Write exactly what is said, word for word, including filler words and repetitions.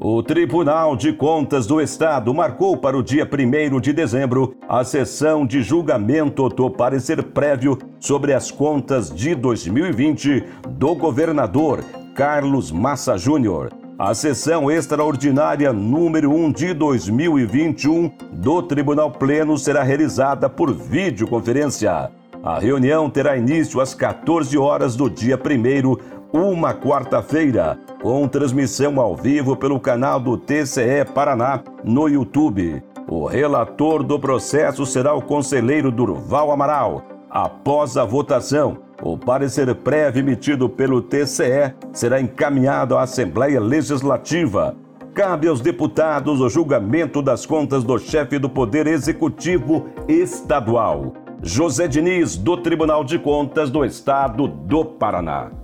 O Tribunal de Contas do Estado marcou para o dia primeiro de dezembro a sessão de julgamento do parecer prévio sobre as contas de dois mil e vinte do governador Carlos Massa Júnior. A sessão extraordinária número um de dois mil e vinte e um do Tribunal Pleno será realizada por videoconferência. A reunião terá início às quatorze horas do dia primeiro, uma quarta-feira, com transmissão ao vivo pelo canal do T C E Paraná no YouTube. O relator do processo será o conselheiro Durval Amaral. Após a votação, o parecer prévio emitido pelo T C E será encaminhado à Assembleia Legislativa. Cabe aos deputados o julgamento das contas do chefe do Poder Executivo Estadual, José Diniz, do Tribunal de Contas do Estado do Paraná.